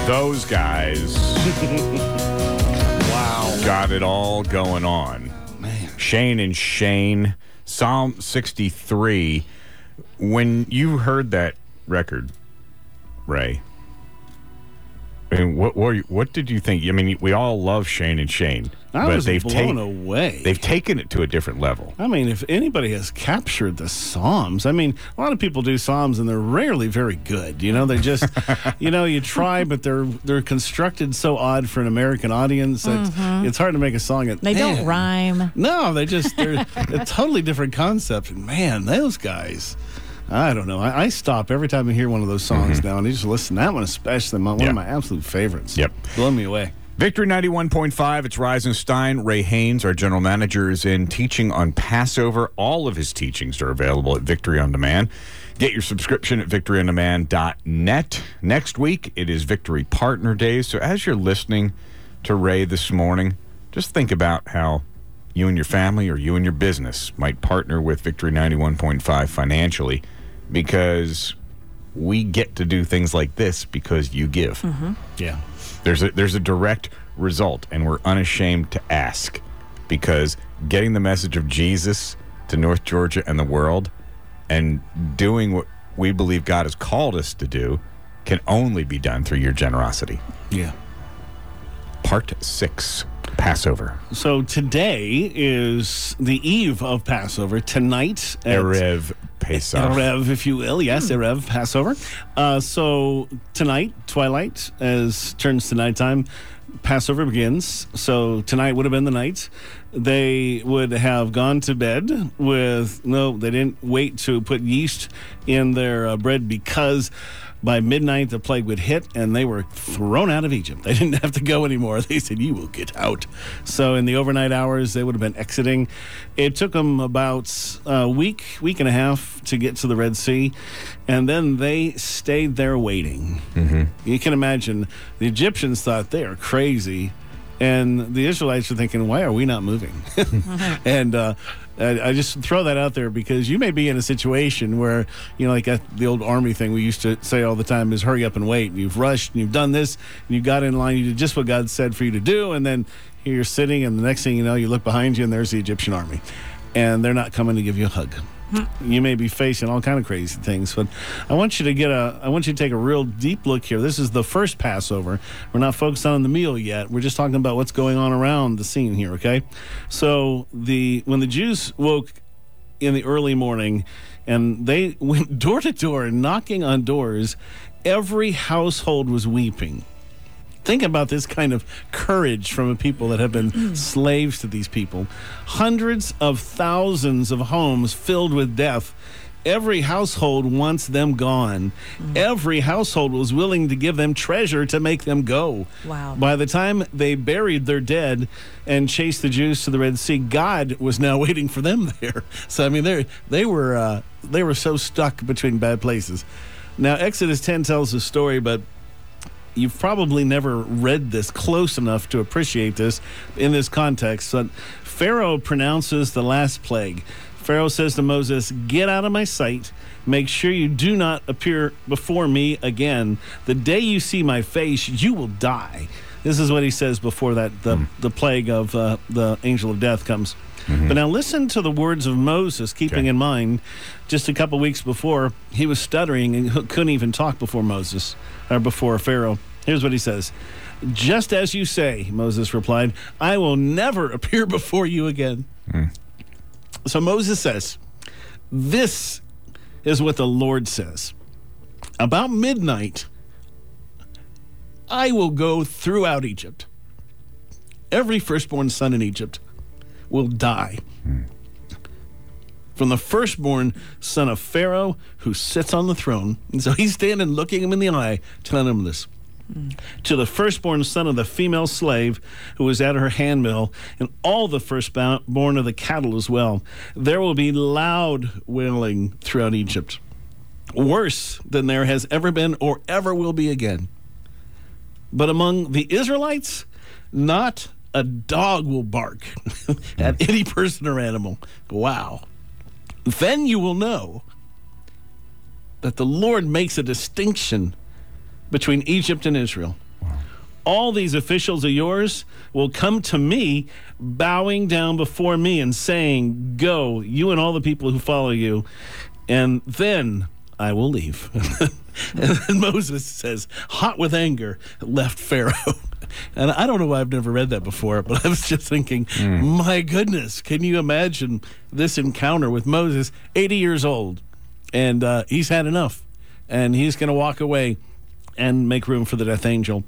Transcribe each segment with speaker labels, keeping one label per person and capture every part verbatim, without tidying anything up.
Speaker 1: Those guys.
Speaker 2: Wow.
Speaker 1: Got it all going on.
Speaker 2: Man.
Speaker 1: Shane and Shane, Psalm sixty-three. When you heard that record, Ray, I mean, what what, what did you think? I mean, we all love Shane and Shane,
Speaker 2: I
Speaker 1: but
Speaker 2: was
Speaker 1: they've
Speaker 2: blown
Speaker 1: ta-
Speaker 2: away.
Speaker 1: They've taken it to a different level.
Speaker 2: I mean, if anybody has captured the Psalms, I mean, a lot of people do Psalms and they're rarely very good. You know, they just, you know, you try, but they're they're constructed so odd for an American audience that
Speaker 3: Mhm.
Speaker 2: it's hard to make a song. That,
Speaker 3: They
Speaker 2: man,
Speaker 3: don't rhyme.
Speaker 2: No, they just they're a totally different concept. And man, those guys. I don't know. I, I stop every time I hear one of those songs
Speaker 1: Mm-hmm.
Speaker 2: now, and I just listen. That one especially, my, one
Speaker 1: Yeah.
Speaker 2: of my absolute favorites.
Speaker 1: Yep.
Speaker 2: Blow me away.
Speaker 1: Victory ninety-one point five, it's Reisenstein. Ray Haynes, our general manager, is in teaching on Passover. All of his teachings are available at Victory on Demand. Get your subscription at victory on demand dot net. Next week, it is Victory Partner Days. So as you're listening to Ray this morning, just think about how you and your family or you and your business might partner with Victory ninety-one point five financially, because we get to do things like this because you give.
Speaker 3: Mm-hmm.
Speaker 2: Yeah.
Speaker 1: There's a, there's a direct result, and we're unashamed to ask, because getting the message of Jesus to North Georgia and the world and doing what we believe God has called us to do can only be done through your generosity.
Speaker 2: Yeah.
Speaker 1: Part six, Passover.
Speaker 2: So today is the eve of Passover. Tonight, at
Speaker 1: Erev Pesach.
Speaker 2: Erev, if you will. Yes, Erev, Passover. Uh, so tonight, twilight, as turns to nighttime, Passover begins. So tonight would have been the night. They would have gone to bed with, no, they didn't wait to put yeast in their uh, bread, because by midnight the plague would hit and they were thrown out of Egypt. They didn't have to go anymore. They said, you will get out. So in the overnight hours, they would have been exiting. It took them about a week, week and a half to get to the Red Sea, and then they stayed there waiting.
Speaker 1: Mm-hmm.
Speaker 2: You can imagine the Egyptians thought they are crazy, and the Israelites are thinking, why are we not moving? and uh, I, I just throw that out there because you may be in a situation where, you know, like uh, the old army thing we used to say all the time is hurry up and wait. And you've rushed and you've done this and you got in line, you did just what God said for you to do, and then here you're sitting, and the next thing you know, you look behind you and there's the Egyptian army, and they're not coming to give you a hug. You may be facing all kind of crazy things, but I want you to get a. I want you to take a real deep look here. This is the first Passover. We're not focused on the meal yet. We're just talking about what's going on around the scene here. Okay, so the when the Jews woke in the early morning, and they went door to door knocking on doors, every household was weeping. Think about this kind of courage from a people that have been slaves to these people. Hundreds of thousands of homes filled with death. Every household wants them gone. Mm. Every household was willing to give them treasure to make them go.
Speaker 3: Wow.
Speaker 2: By the time they buried their dead and chased the Jews to the Red Sea, God was now waiting for them there. So, I mean, they they were uh, they were so stuck between bad places. Now, Exodus ten tells the story, but you've probably never read this close enough to appreciate this in this context. But Pharaoh pronounces the last plague. Pharaoh says to Moses, get out of my sight. Make sure you do not appear before me again. The day you see my face, you will die. This is what he says before that the, mm. the plague of uh, the angel of death comes. Mm-hmm. But now listen to the words of Moses, keeping okay. in mind just a couple weeks before he was stuttering and couldn't even talk before Moses or before Pharaoh. Here's what he says. Just as you say, Moses replied, I will never appear before you again. Mm. So Moses says, this is what the Lord says. About midnight, I will go throughout Egypt. Every firstborn son in Egypt will die. Mm. From the firstborn son of Pharaoh who sits on the throne. And so he's standing looking him in the eye, telling him this. Mm. To the firstborn son of the female slave who was at her handmill, and all the firstborn of the cattle as well. There will be loud wailing throughout Egypt, worse than there has ever been or ever will be again. But among the Israelites, not a dog will bark at any person or animal. Wow. Then you will know that the Lord makes a distinction between Egypt and Israel.
Speaker 1: Wow.
Speaker 2: all these officials of yours will come to me, bowing down before me and saying, go, you and all the people who follow you, and then I will leave. And then Moses says, hot with anger, left Pharaoh. And I don't know why I've never read that before, but I was just thinking, mm. my goodness, can you imagine this encounter with Moses, eighty years old, and uh, he's had enough, and he's going to walk away and make room for the death angel.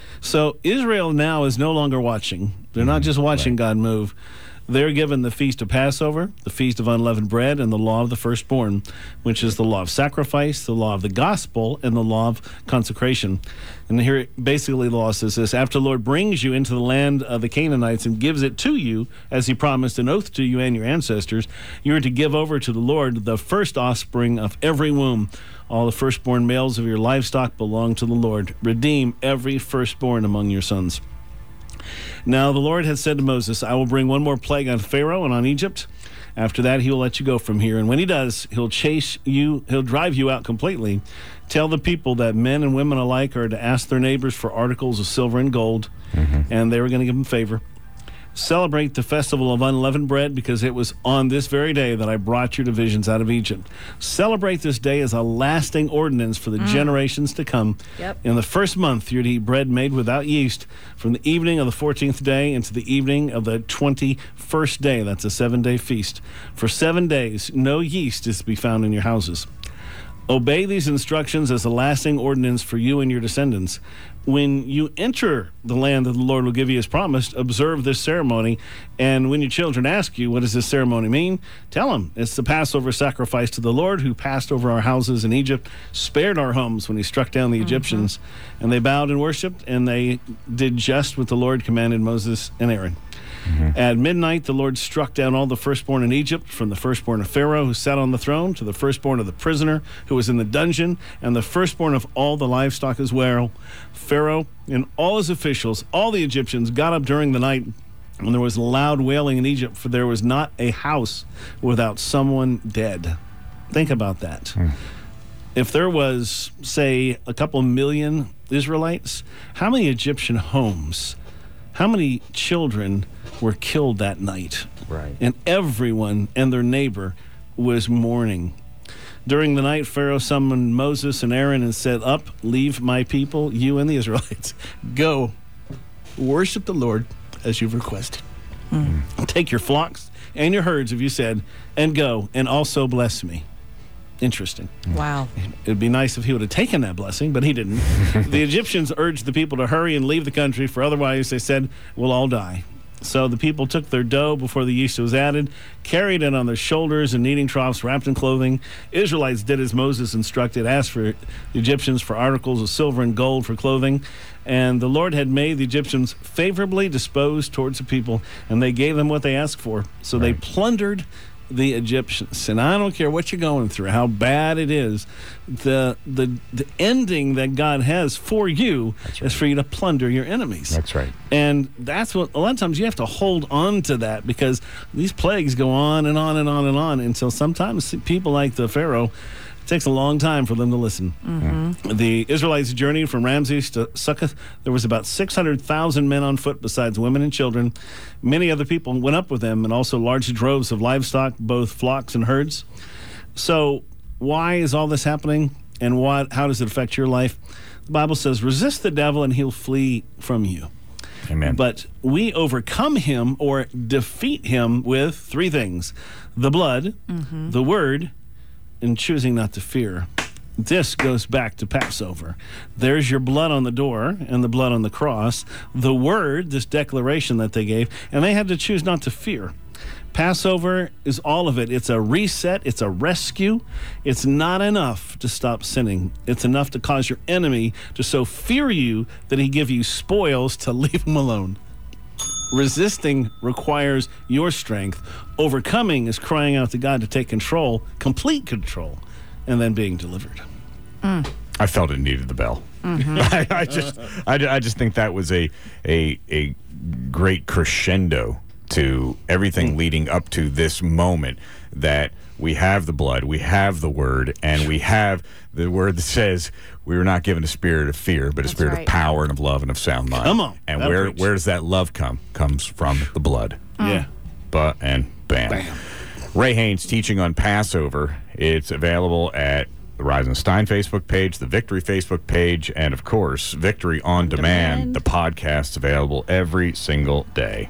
Speaker 2: So Israel now is no longer watching. They're not just watching right. God move. They're given the Feast of Passover, the Feast of Unleavened Bread, and the law of the firstborn, which is the law of sacrifice, the law of the gospel, and the law of consecration. And here, basically, the law says this: after the Lord brings you into the land of the Canaanites and gives it to you, as he promised an oath to you and your ancestors, you are to give over to the Lord the first offspring of every womb. All the firstborn males of your livestock belong to the Lord. Redeem every firstborn among your sons. Now the Lord had said to Moses, I will bring one more plague on Pharaoh and on Egypt. After that, he will let you go from here. And when he does, he'll chase you, he'll drive you out completely. Tell the people that men and women alike are to ask their neighbors for articles of silver and gold, mm-hmm. and they were going to give them favor. Celebrate the festival of unleavened bread, because it was on this very day that I brought your divisions out of Egypt. Celebrate this day as a lasting ordinance for the mm. generations to come. Yep. In the first month, you're to eat bread made without yeast from the evening of the fourteenth day into the evening of the twenty-first day. That's a seven-day feast. For seven days, no yeast is to be found in your houses. Obey these instructions as a lasting ordinance for you and your descendants. When you enter the land that the Lord will give you as promised, observe this ceremony. And when your children ask you, what does this ceremony mean? Tell them it's the Passover sacrifice to the Lord, who passed over our houses in Egypt, spared our homes when he struck down the mm-hmm. Egyptians. And they bowed and worshiped, and they did just what the Lord commanded Moses and Aaron. Mm-hmm. At midnight, the Lord struck down all the firstborn in Egypt, from the firstborn of Pharaoh, who sat on the throne, to the firstborn of the prisoner who was in the dungeon, and the firstborn of all the livestock as well. Pharaoh and all his officials, all the Egyptians, got up during the night, and there was loud wailing in Egypt, for there was not a house without someone dead. Think about that. Mm. If there was, say, a couple million Israelites, how many Egyptian homes, how many children were killed that night?
Speaker 1: Right.
Speaker 2: And everyone and their neighbor was mourning. During the night, Pharaoh summoned Moses and Aaron and said, up, leave my people, you and the Israelites. Go, worship the Lord as you've requested. Mm. Take your flocks and your herds, if you said, and go, and also bless me. Interesting.
Speaker 3: Wow.
Speaker 2: It'd be nice if he would have taken that blessing, but he didn't. The Egyptians urged the people to hurry and leave the country, for otherwise, they said, we'll all die. So the people took their dough before the yeast was added, carried it on their shoulders in kneading troughs, wrapped in clothing. Israelites did as Moses instructed, asked for the Egyptians for articles of silver and gold for clothing. And the Lord had made the Egyptians favorably disposed towards the people, and they gave them what they asked for. So right. they plundered the Egyptians. And I don't care what you're going through, how bad it is, the the the ending that God has for you right. is for you to plunder your enemies.
Speaker 1: That's right.
Speaker 2: And that's what, a lot of times you have to hold on to that, because these plagues go on and on and on and on until sometimes people like the Pharaoh, it takes a long time for them to listen. Mm-hmm. The Israelites journeyed from Ramses to Succoth. There was about six hundred thousand men on foot, besides women and children. Many other people went up with them, and also large droves of livestock, both flocks and herds. So why is all this happening, and what? how does it affect your life? The Bible says, resist the devil and he'll flee from you.
Speaker 1: Amen.
Speaker 2: But we overcome him, or defeat him, with three things: the blood, mm-hmm. the word, and choosing not to fear. This goes back to Passover. There's your blood on the door and the blood on the cross, the word, this declaration that they gave, and they had to choose not to fear. Passover is all of it. It's a reset. It's a rescue. It's not enough to stop sinning. It's enough to cause your enemy to so fear you that he give you spoils to leave him alone. Resisting requires your strength. Overcoming is crying out to God to take control, complete control, and then being delivered.
Speaker 1: Mm. I felt it needed the bell. Mm-hmm. I, I just, I, I just think that was a, a, a great crescendo to everything leading up to this moment, that we have the blood, we have the word, and we have the word that says we were not given a spirit of fear, but a
Speaker 3: That's
Speaker 1: spirit
Speaker 3: right.
Speaker 1: of power and of love and of sound mind.
Speaker 2: Come on.
Speaker 1: And
Speaker 2: That
Speaker 1: where
Speaker 2: preach.
Speaker 1: where does that love come? Comes from the blood.
Speaker 2: Yeah.
Speaker 1: But and bam.
Speaker 2: Bam.
Speaker 1: Ray Haynes teaching on Passover. It's available at the Rise and Stein Facebook page, the Victory Facebook page, and of course, Victory on,
Speaker 3: On
Speaker 1: Demand.
Speaker 3: Demand.
Speaker 1: The podcast's available every single day.